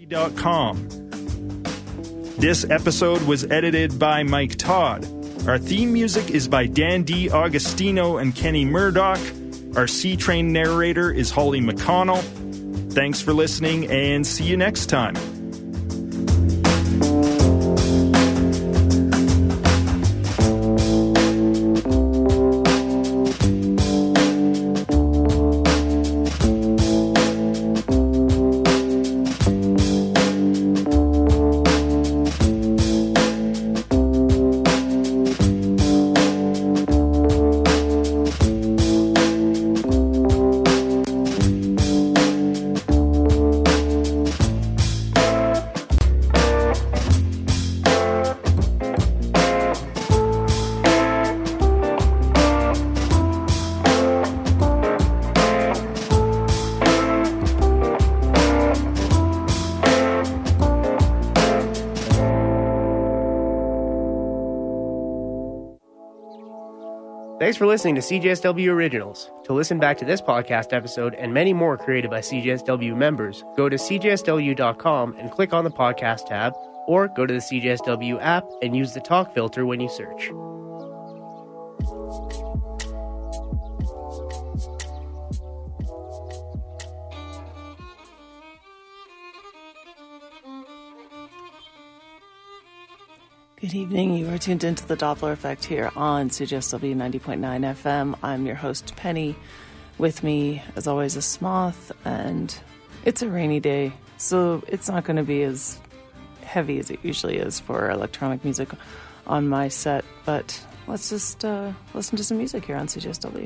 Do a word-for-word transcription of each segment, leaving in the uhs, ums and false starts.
dot com. This episode was edited by Mike Todd. Our theme music is by Dan D. Agostino and Kenny Murdoch. Our C-Train narrator is Holly McConnell. Thanks for listening, and see you next time. Thanks for listening to C J S W Originals. To listen back to this podcast episode and many more created by C J S W members, go to C J S W dot com and click on the podcast tab, or go to the C J S W app and use the talk filter when you search. Good evening. You are tuned into the Doppler Effect here on C J S W ninety point nine F M. I'm your host, Penny. With me, as always, is Smoth, and it's a rainy day, so it's not going to be as heavy as it usually is for electronic music on my set, but let's just uh, listen to some music here on C J S W.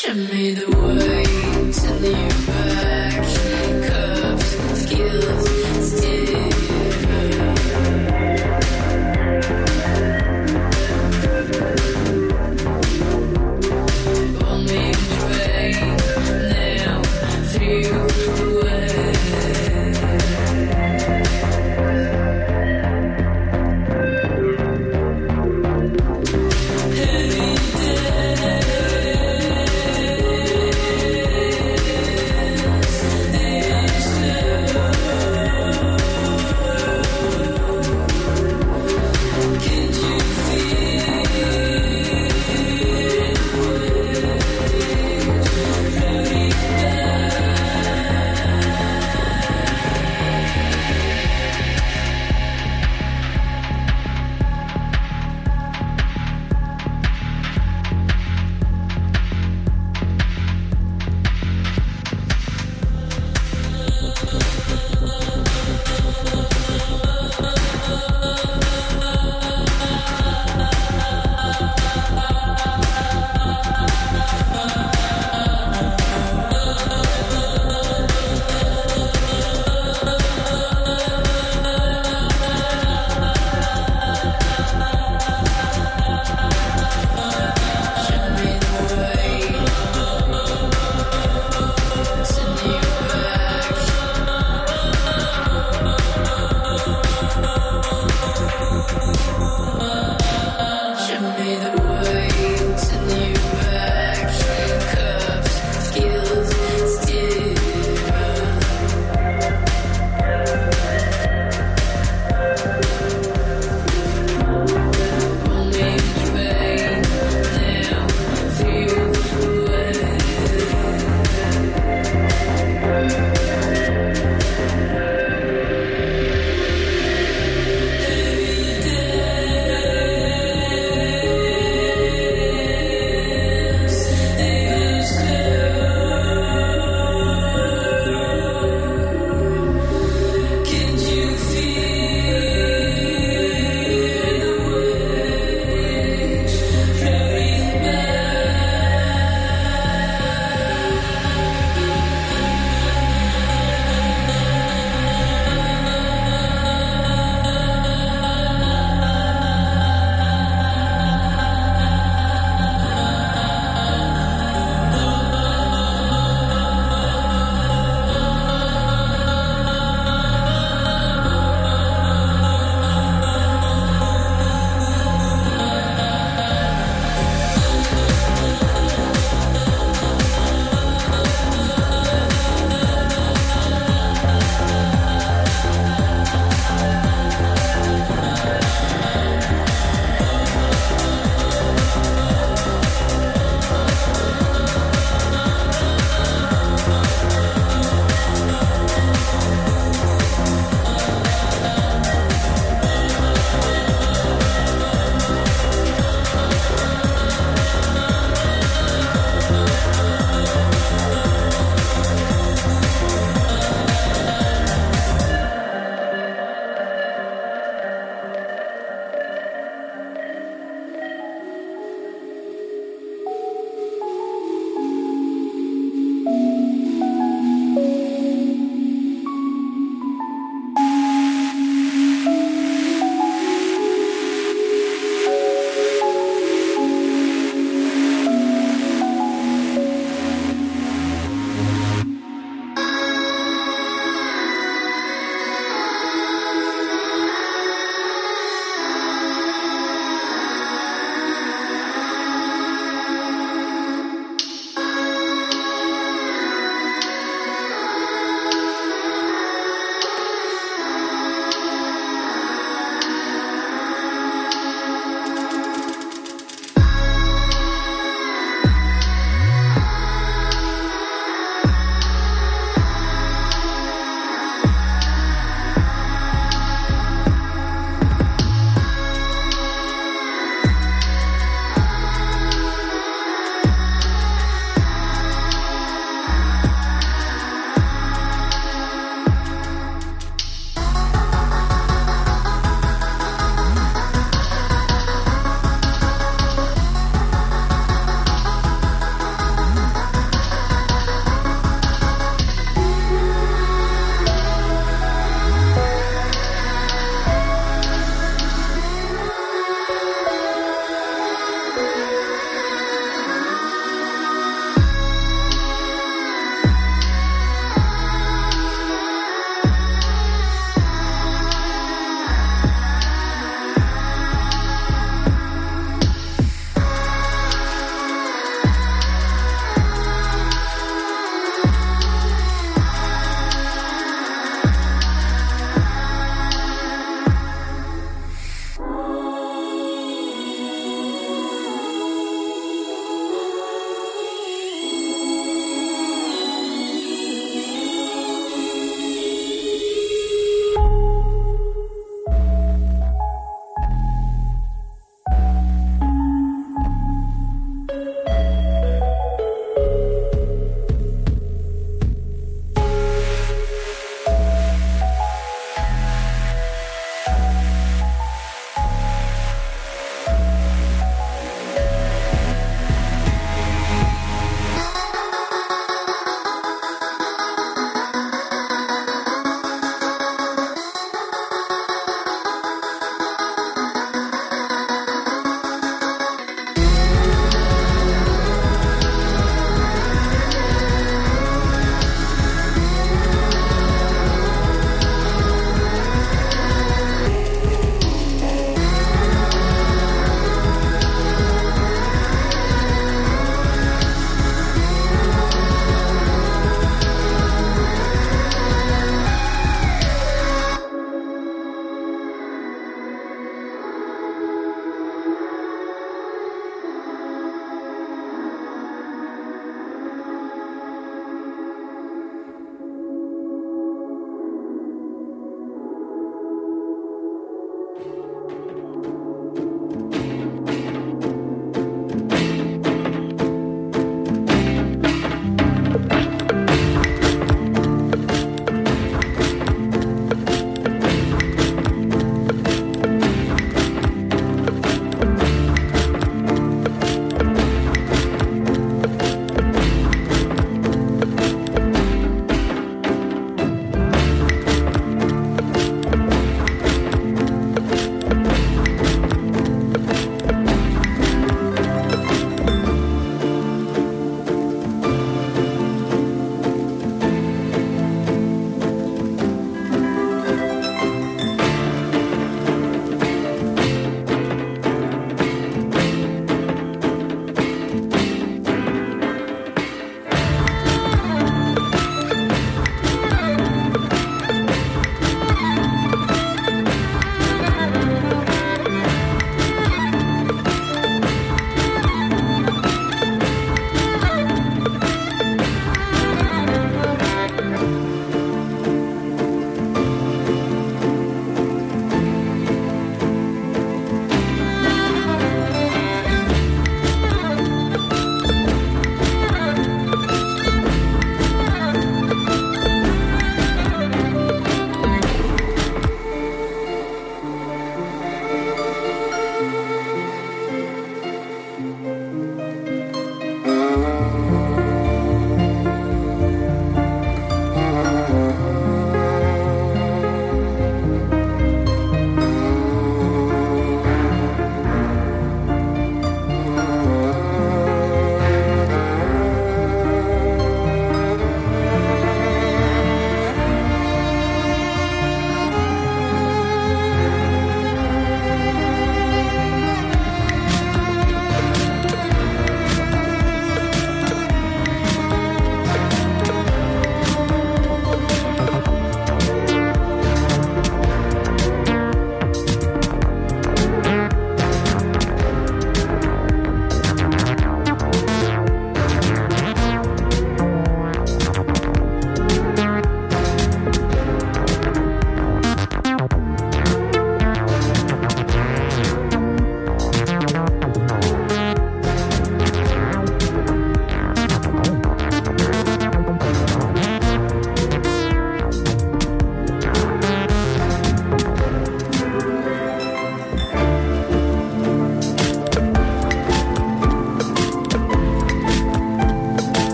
Show me the way to your back. Cups, skills, still. Want me to train now through the way. Every day.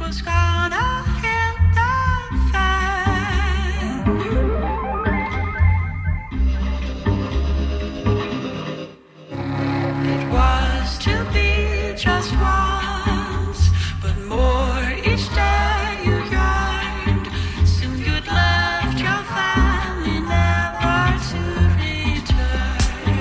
was gonna hit the fan. It was to be just once, but more each day you yearned. Soon you'd left your family, never to return.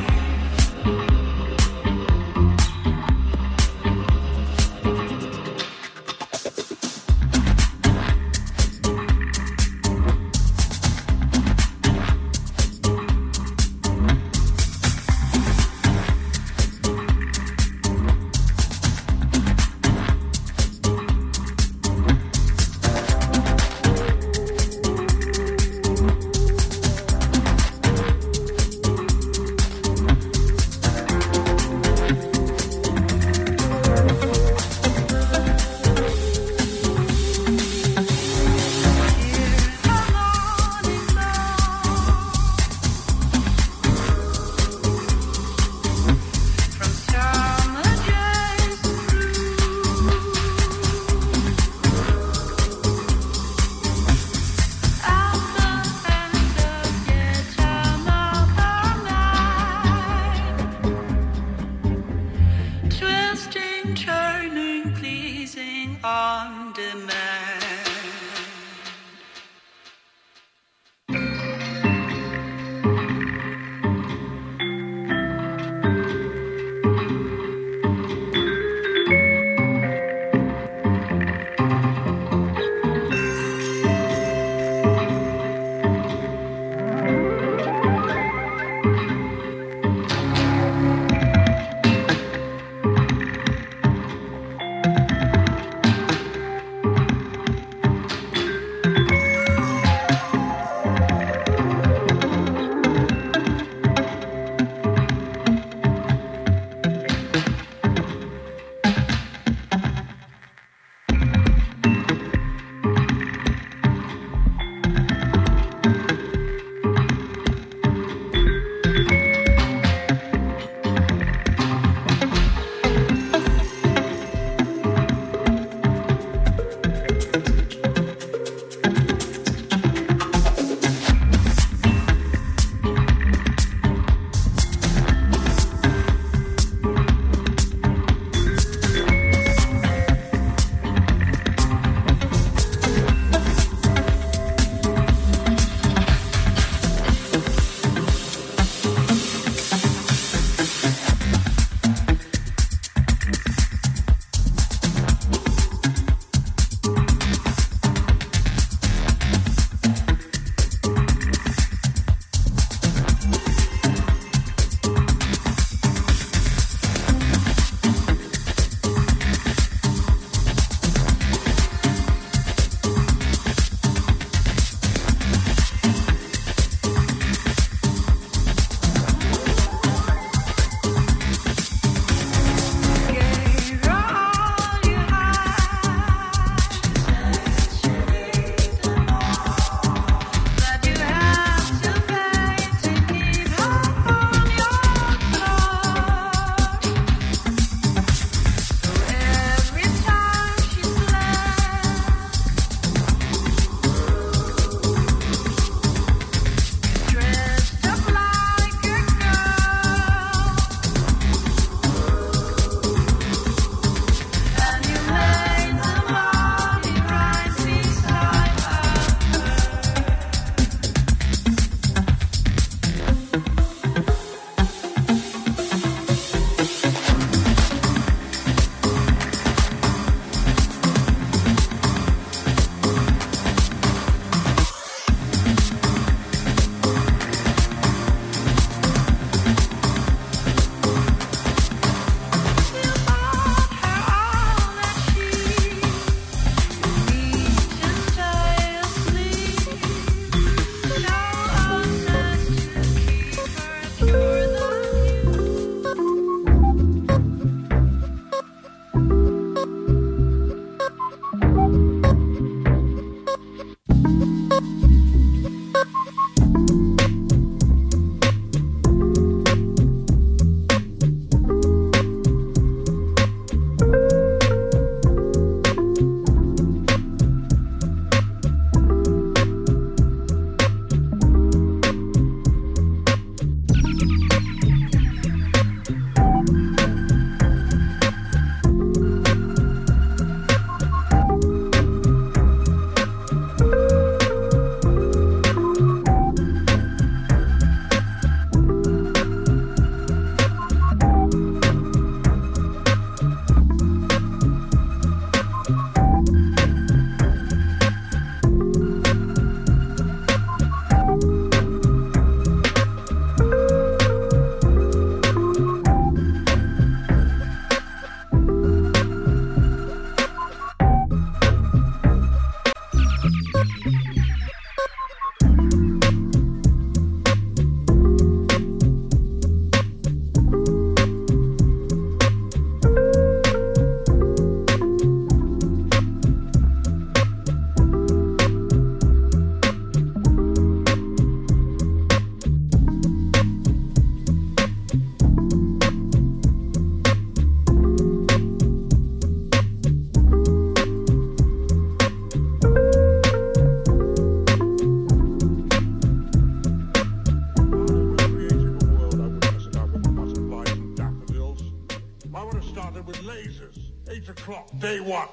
Twisting, turning, pleasing on demand. day one.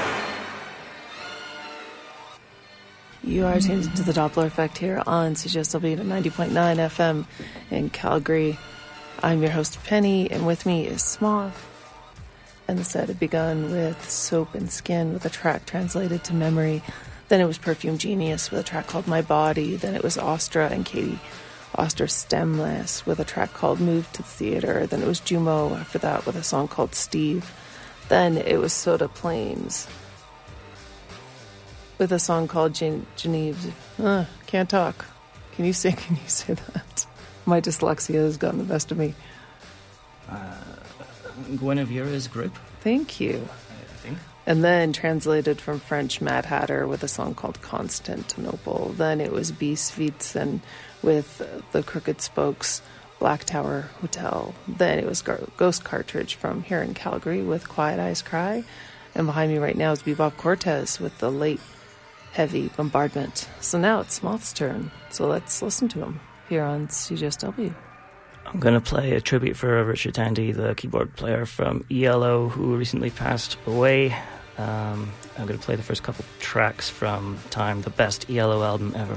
You are tuned into the Doppler Effect here on C J S W ninety point nine F M in Calgary. I'm your host, Penny, and with me is Smoth. And the set had begun with Soap and Skin with a track translated to Memory. Then it was Perfume Genius with a track called My Body. Then it was Ostra and Katie Oster Stemless with a track called Move to the Theater. Then it was Jumo after that with a song called Steve. Then it was Soda Plains with a song called Gen- Genevieve. Uh, can't talk. Can you say, can you say that? My dyslexia has gotten the best of me. Uh, Guinevere's group. Thank you. I think. And then translated from French, Mad Hatter with a song called Constantinople. Then it was B. Svitsen with the Crooked Spokes, Black Tower Hotel. Then it was Gar- Ghost Cartridge from here in Calgary with Quiet Eyes Cry. And behind me right now is Bebop Cortez with the late Heavy Bombardment. So now it's Moth's turn. So let's listen to him here on C J S W. I'm going to play a tribute for Richard Tandy, the keyboard player from E L O, who recently passed away. Um, I'm going to play the first couple tracks from Time, the best E L O album ever.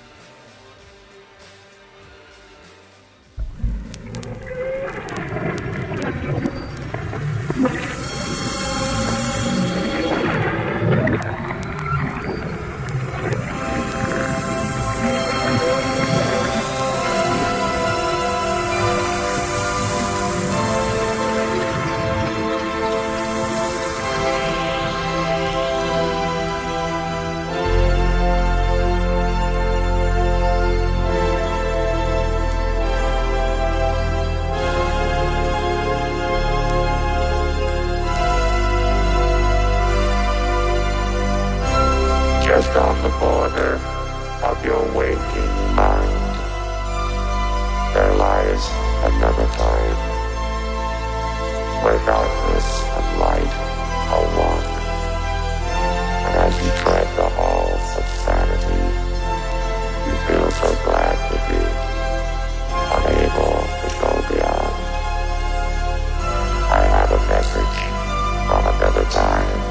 Just on the border of your waking mind, there lies another time, where darkness and light are one. And as you tread the halls of sanity, you feel so glad to be unable to go beyond. I have a message from another time.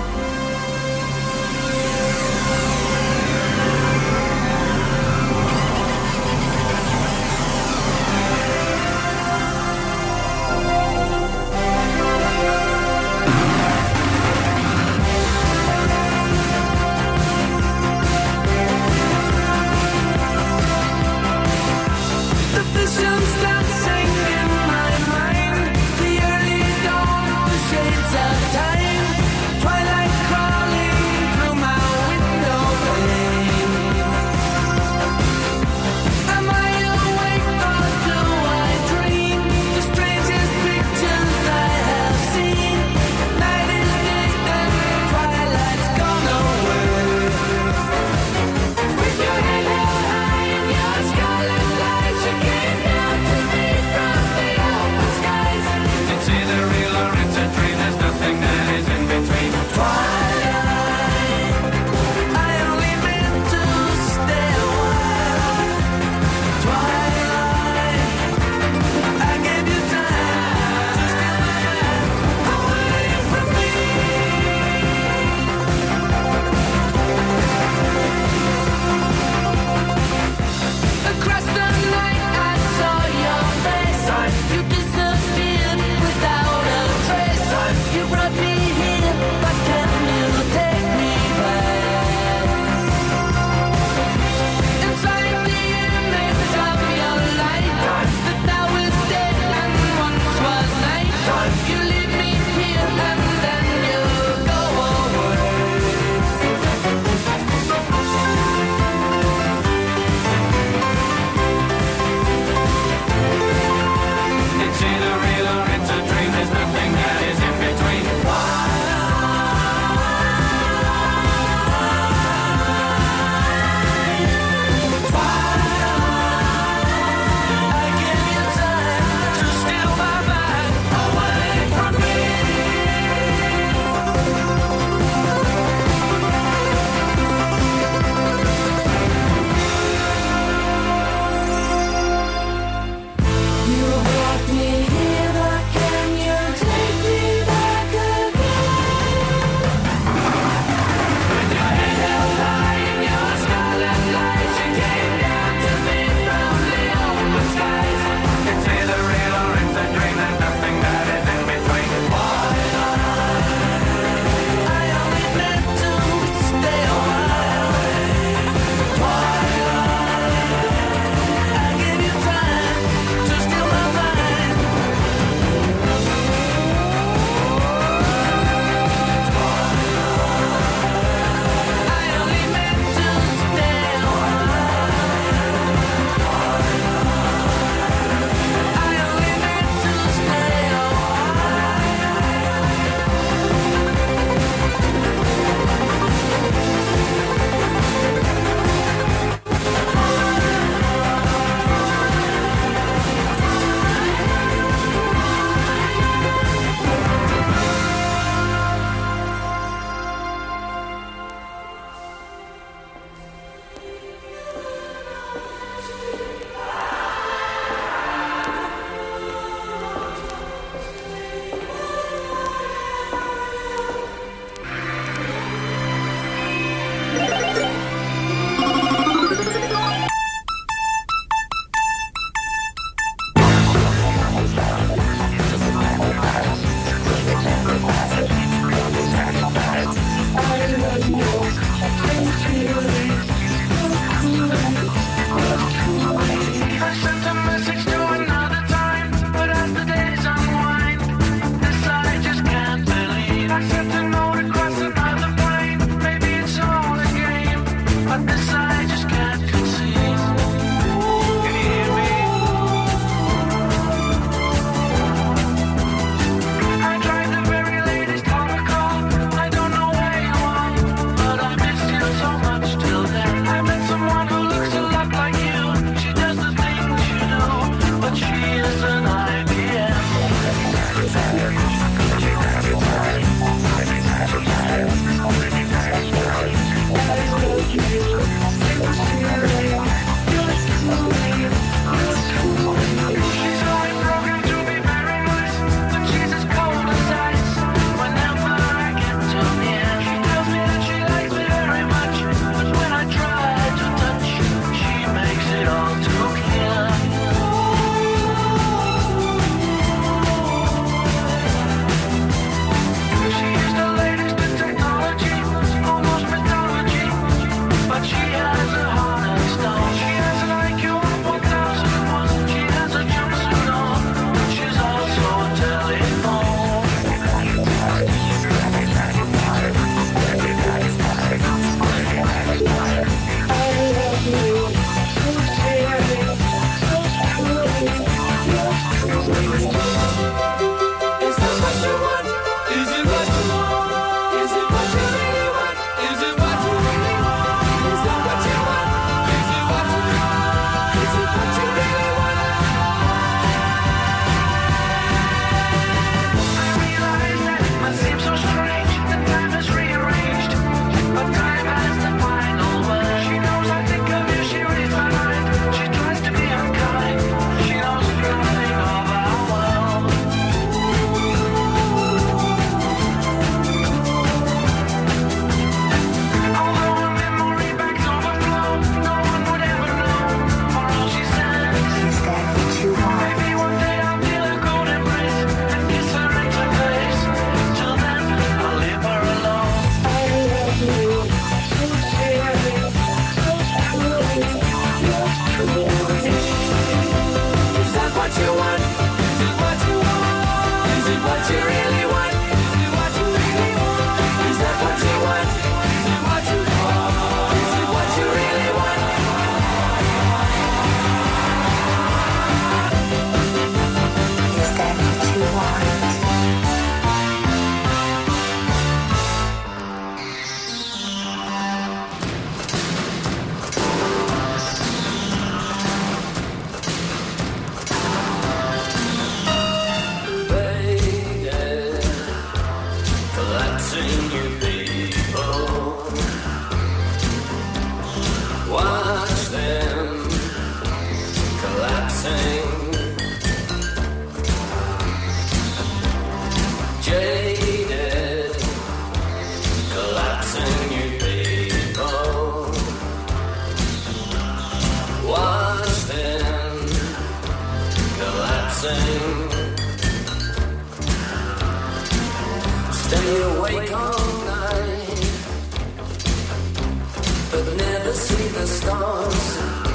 see the stars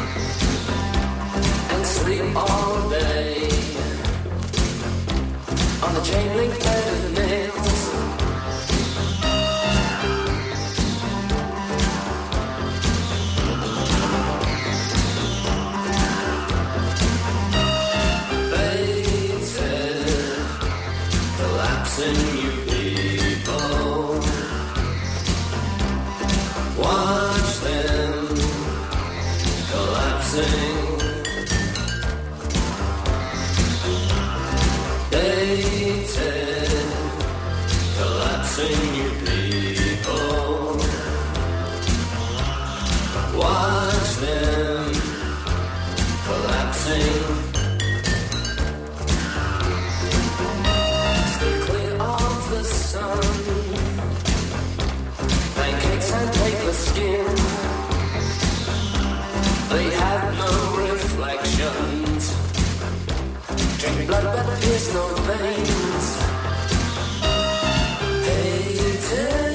and sleep all day on the chain link bed of nails. Collapsing you people, watch them collapsing. Dated, collapsing you people, watch them collapsing. Pancakes and paper skin, they have no reflections. Drink blood but pierce no veins. Hated.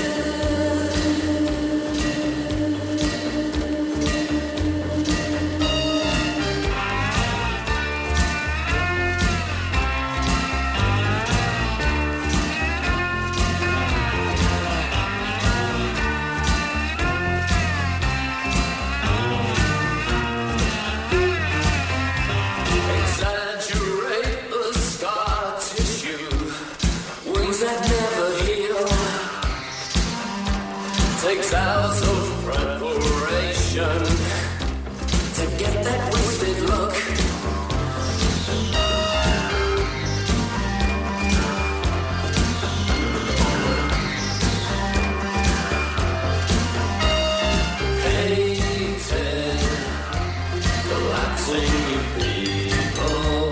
Takes hours of preparation to get that wasted look. Hated, collapsing you people.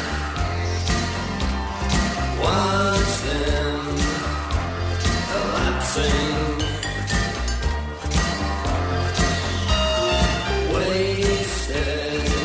Watch them collapsing. Wasted.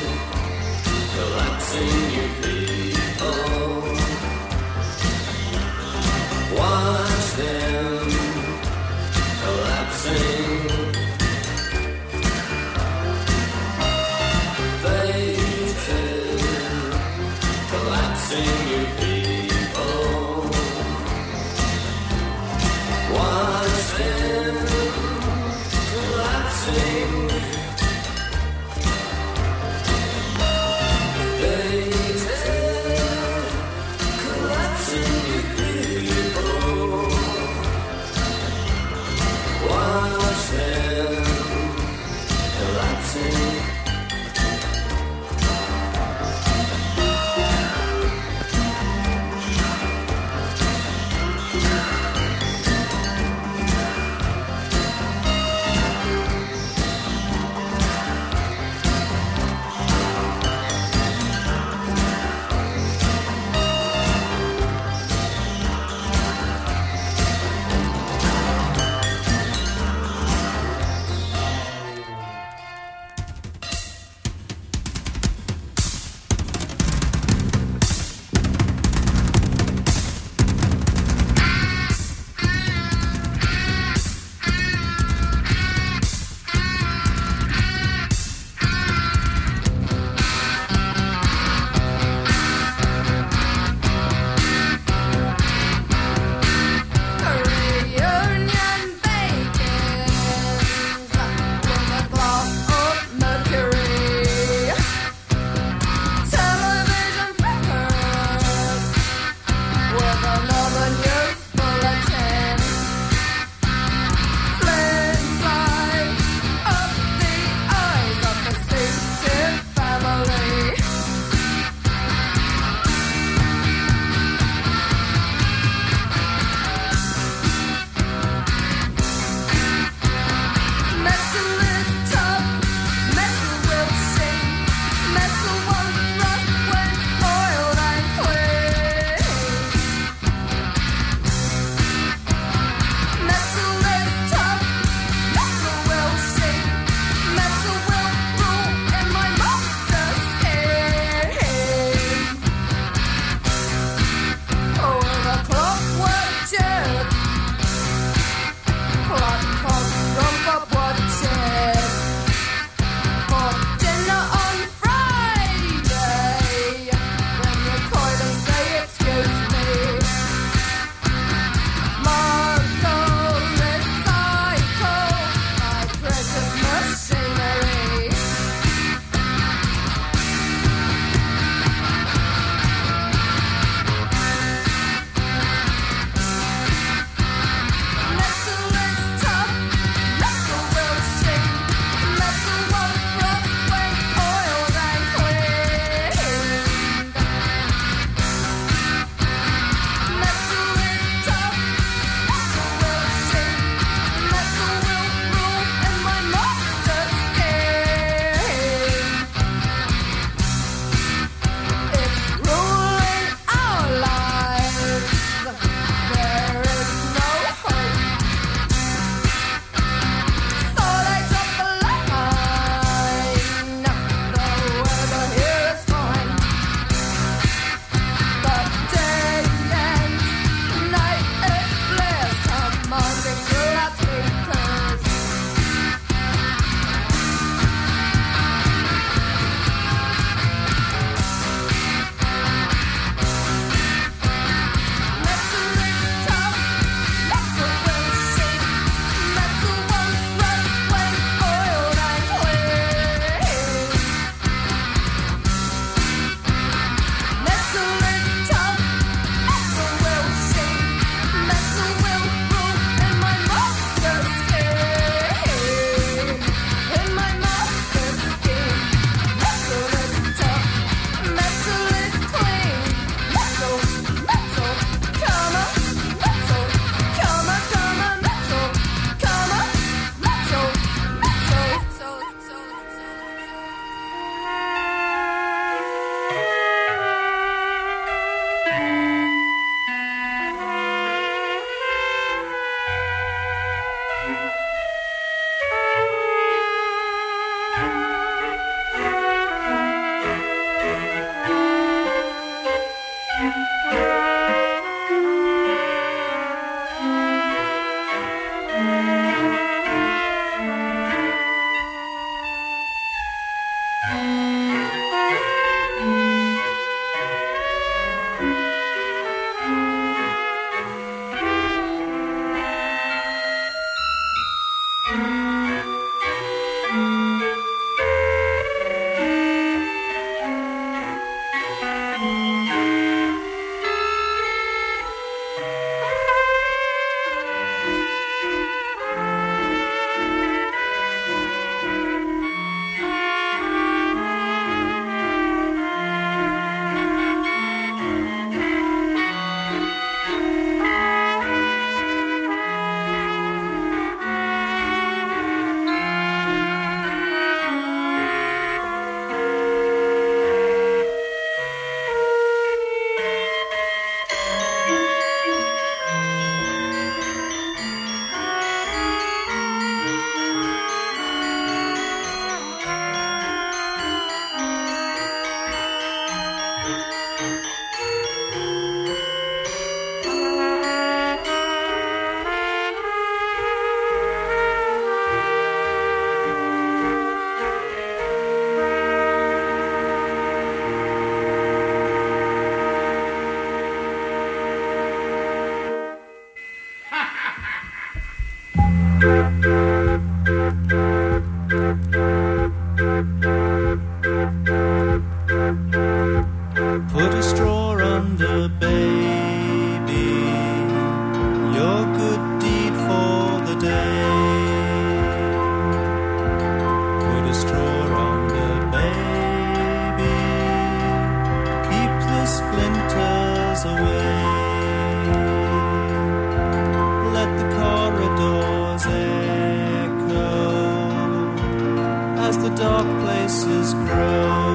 the dark places grow.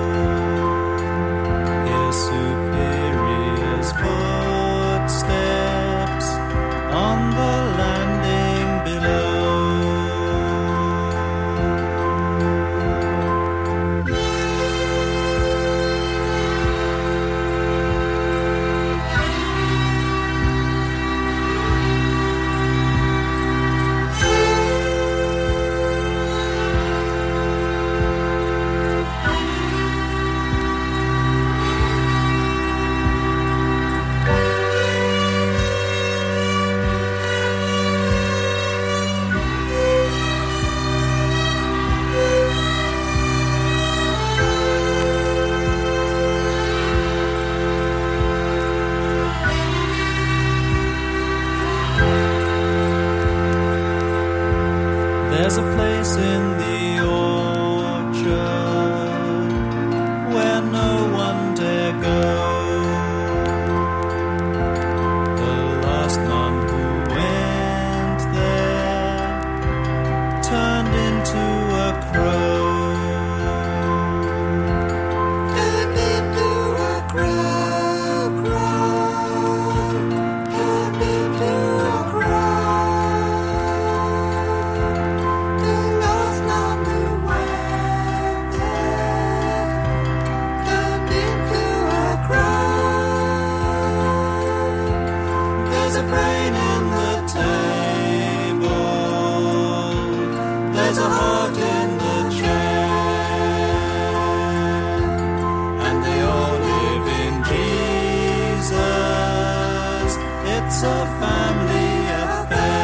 Hear superior's footsteps on the landing below. There's a place in the orchard where no one dare go. The last nun who went there turned into a crow. Turned into a crow, crow. Turned into a crow. There's a brain in the table. There's a heart in the chair. And they all live in Jesus. It's a family affair.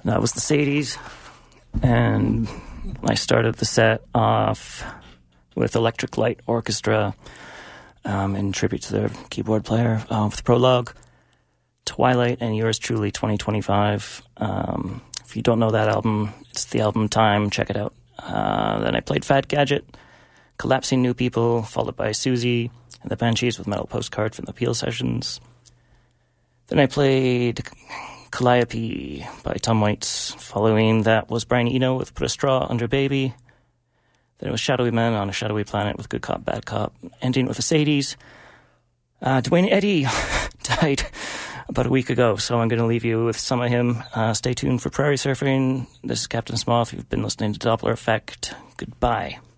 That was the Sadies. And I started the set off with Electric Light Orchestra um, in tribute to their keyboard player uh, with Prologue, Twilight, and Yours Truly twenty twenty-five. Um, if you don't know that album, it's the album Time. Check it out. Uh, then I played Fat Gadget, Collapsing New People, followed by Susie and the Banshees with Metal Postcard from the Peel Sessions. Then I played Calliope by Tom Waits. Following that was Brian Eno with Put a Straw Under Baby. Then it was Shadowy Men on a Shadowy Planet with Good Cop, Bad Cop. Ending with the Sadies. Uh, Dwayne Eddy died about a week ago, so I'm going to leave you with some of him. Uh, stay tuned for Prairie Surfing. This is Captain Smoth. You've been listening to Doppler Effect. Goodbye.